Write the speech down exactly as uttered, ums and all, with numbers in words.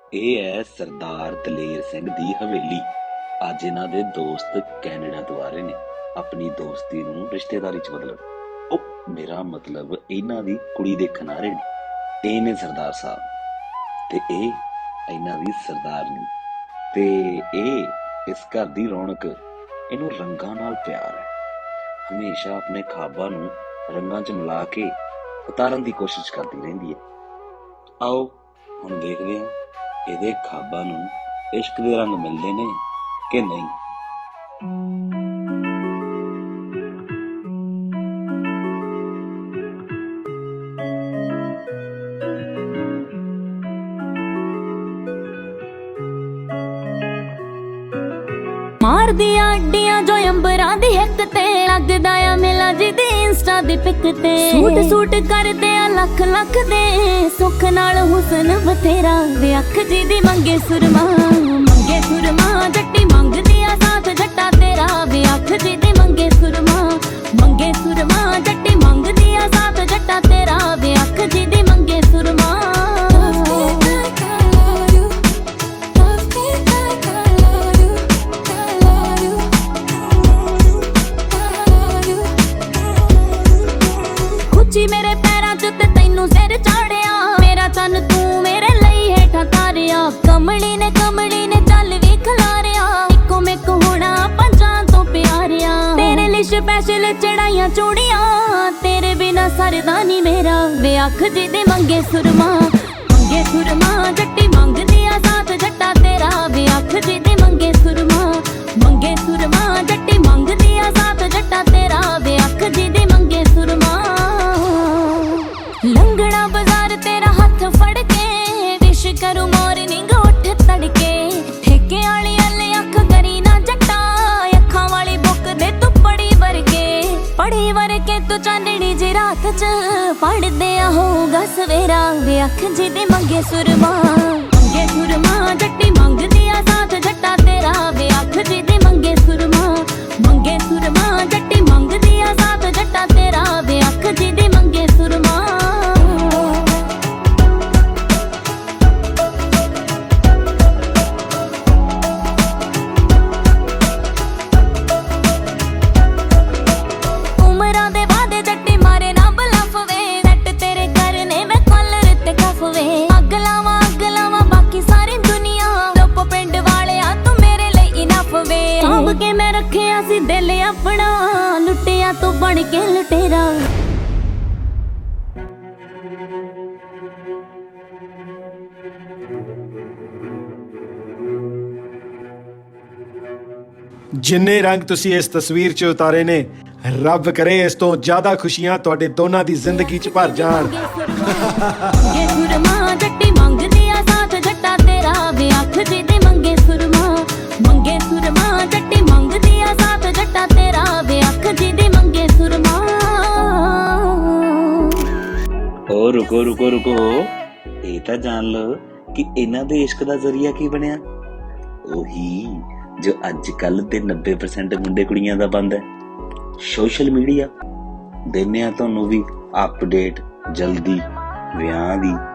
ਇਹ ਹੈ ਸਰਦਾਰ ਦਲੇਰ ਸਿੰਘ ਦੀ ਹਵੇਲੀ। ਅੱਜ ਇਹਨਾਂ ਦੇ ਦੋਸਤ ਕੈਨੇਡਾ ਤੋਂ ਆ ਰਹੇ ਨੇ ਆਪਣੀ ਦੋਸਤੀ ਨੂੰ ਰਿਸ਼ਤੇਦਾਰੀ ਚ ਬਦਲਣ। ਉਹ ਮੇਰਾ ਮਤਲਬ ਇਹਨਾਂ ਦੀ ਕੁੜੀ ਦੇਖਣ ਆ ਰਹੇ ਨੇ। ਇਹ ਨੇ ਸਰਦਾਰ ਸਾਹਿਬ ਤੇ ਇਹ ਇਹਨਾਂ ਦੀ ਸਰਦਾਰਨੀ ਤੇ ਇਹ ਇਸ ਘਰ ਦੀ ਰੌਣਕ। ਇਹਨੂੰ ਰੰਗਾਂ ਨਾਲ ਪਿਆਰ ਹੈ। ਹਮੇਸ਼ਾ ਆਪਣੇ ਖਾਬਾਂ ਨੂੰ ਰੰਗਾਂ ਚ ਮਿਲਾ ਕੇ ਉਤਾਰਨ ਦੀ ਕੋਸ਼ਿਸ਼ ਕਰਦੀ ਰਹਿੰਦੀ ਹੈ। ਆਓ ਹੁਣ ਦੇਖਦੇ ਹਾਂ ਇਹਦੇ ਖਾਬਾਂ ਨੂੰ ਇਸ਼ਕ ਦੇ ਰੰਗ ਮਿਲਦੇ ਨੇ ਕਿ ਨਹੀਂ। ਮਾਰਦੀਆਂ ਅੱਡੀਆਂ ਜੋ ਅੰਬਰਾਂ ਦੀ ਹਿੱਕ ਤੇ ਲੱਗਦਾ ਆ ਮੇਲਾ ਜੀ ਦੀ ਇੰਸਟਾ ਦੀ ਪਿਕ ਤੇ। ਸੂਟ ਸੂਟ ਕਰਦੇ ਆ ਲੱਖ ਲੱਖ ਦੇ ਸੁੱਖ ਨਾਲ ਹੁਸਨ ਬਥੇਰਾ ਵੇ ਅੱਖ ਜੀ ਦੀ ਮੰਗੇ ਸੁਰਮਾ ਮੰਗੇ ਸੁਰਮਾ ਜੱਟੀ ਮੰਗਦੀ ਆ ਸਾਥ ਜੱਟਾ ਤੇਰਾ ਵੇ ਅੱਖ ਜੀ ਦੀ ਮੰਗੇ ਸੁਰਮਾ ਮੰਗੇ ਸੁਰਮਾ ਜੱਟੀ ਮੰਗਦੀ ਆ ਸਾਥ ਜੱਟਾ ਤੇਰਾ ਵੇ ਅੱਖ ਜੀ ਦੀ ਮੰਗੇ ਸੁਰਮਾ। ਮੇਰੇ ਪੈਰਾਂ ਚ ਤੇ ਤੈਨੂੰ ਸਿਰ ਚਾੜਿਆ ਮੇਰਾ ਤਨ ਤੂੰ ਮੇਰੇ ਲਈ ਹੇਠਾਂ ਤਾਰਿਆ। ਕਮਲੀ ਨੇ ਕਮਲੀ ਨੇ ਚੱਲ ਵੀ ਖਲਾਰਿਆ ਇੱਕੋ ਮਿੱਕ ਹੋਣਾ ਪੰਜਾਂ ਤੋਂ ਪਿਆਰਿਆ। ਤੇਰੇ ਲਈ ਸਪੈਸ਼ਲ ਚੜਾਈਆਂ ਚੂੜੀਆਂ ਤੇਰੇ ਬਿਨਾ ਸਰਦਾ ਨੀ ਮੇਰਾ ਵੇ ਅੱਖ ਜੀ ਦੇ ਮੰਗੇ ਸੁਰਮਾ ਮੰਗੇ ਸੁਰਮਾ ਜੱਟੀ ਮੰਗਦੀ ਆ ਸਾਥ ਜੱਟਾ ਤੇਰਾ ਵੇ ਅੱਖ ਜੀ ਦੇ ਮੰਗੇ ਸੁਰਮਾ ਮੰਗੇ ਸੁਰਮਾ ਜੱਟੀ ਮੰਗਦੀ ਆ ਸਾਥ ਜੱਟਾ ਤੇਰਾ ਵੇ ਅੱਖ ਜੀ ਦੇ ਮੰਗੇ ਸੁਰਮਾ। ਲੰਗੜਾ ਬਾਜ਼ਾਰ ਤੇਰਾ ਹੱਥ ਫੜ ਕੇ ਵਿਸ਼ ਕਰੂ ਮਾਰਨਿੰਗ ਉੱਠ ਤੜਕੇ। ਠੇਕੇ ਵਾਲੀ ਅੱਲੇ ਅੱਖ ਕਰੀ ਨਾ ਜੱਟਾ ਅੱਖਾਂ ਵਾਲੀ ਬੁੱਕ ਦੇ ਤੂੰ ਪੜੀ ਵਰਗੇ ਪੜੀ ਵਰਗੇ ਤੂੰ ਚਾਨਣੀ ਜੀ ਰਾਤ ਚ ਪੜਦੇ ਆ ਹੋਊਗਾ ਸਵੇਰਾ ਵੇ ਅੱਖ ਜੀ ਦੇ ਮੰਗੇ ਸੁਰਮਾ ਮੰਗੇ ਸੁਰਮਾ ਜੱਟੀ ਮੰਗਦੀ ਆ ਸਾਥ ਜੱਟਾ ਤੇਰਾ ਵੇ ਅੱਖ ਜੀ ਦੇ ਮੰਗੇ ਸੁਰਮਾ ਮੰਗੇ ਸੁਰਮਾ ਜੱਟੀ ਮੰਗਦੀ ਆ ਸਾਥ ਜੱਟਾ ਤੇਰਾ ਵੇ ਅੱਖ ਜੀ ਦੇ ਮੰਗੇ ਸੁਰਮਾ। ਕੇ ਮੈਂ ਰੱਖਿਆ ਸੀ ਦਿਲ ਆਪਣਾ ਲੁੱਟਿਆ ਤੂੰ ਬਣ ਕੇ ਲੁਟੇਰਾ। ਜਿੰਨੇ ਰੰਗ ਤੁਸੀਂ ਇਸ ਤਸਵੀਰ 'ਚ ਉਤਾਰੇ ਨੇ ਰੱਬ ਕਰੇ ਇਸ ਤੋਂ ਜ਼ਿਆਦਾ ਖੁਸ਼ੀਆਂ ਤੁਹਾਡੇ ਦੋਨਾਂ ਦੀ ਜ਼ਿੰਦਗੀ 'ਚ ਭਰ ਜਾਣ। ਮੰਗੇ ਸੁਰਮਾ ਜੱਟੀ ਮੰਗਦੀ ਆ ਸਾਥ ਜੱਟਾ ਤੇਰਾ ਵੇ ਅੱਖ ਜੀ ਦੇ ਮੰਗੇ ਸੁਰਮਾ ਮੰਗੇ ਸੁਰਮਾ ਜੱਟੀ ਮੰਗਦੀ ਆ ਸਾਥ ਜੱਟਾ ਤੇਰਾ ਵੇ ਅੱਖ ਜੀ ਦੇ ਮੰਗੇ ਸੁਰਮਾ। ਓ ਰੁਕੋ ਰੁਕੋ ਰੁਕੋ ਇਹ ਤਾਂ ਜਾਣ ਲਓ ਕਿ ਇਹਨਾਂ ਦੇ ਇਸ਼ਕ ਦਾ ਜ਼ਰੀਆ ਕੀ ਬਣਿਆ। ਉਹੀ ਜੋ ਅੱਜ ਕੱਲ ਦੇ ਨੱਬੇ ਪਰਸੈਂਟ ਮੁੰਡੇ ਕੁੜੀਆਂ ਦਾ ਬੰਦ ਹੈ, ਸੋਸ਼ਲ ਮੀਡੀਆ। ਦਿੰਦੇ ਆ ਤੁਹਾਨੂੰ ਵੀ ਅਪਡੇਟ ਜਲਦੀ ਵਿਆਹ ਦੀ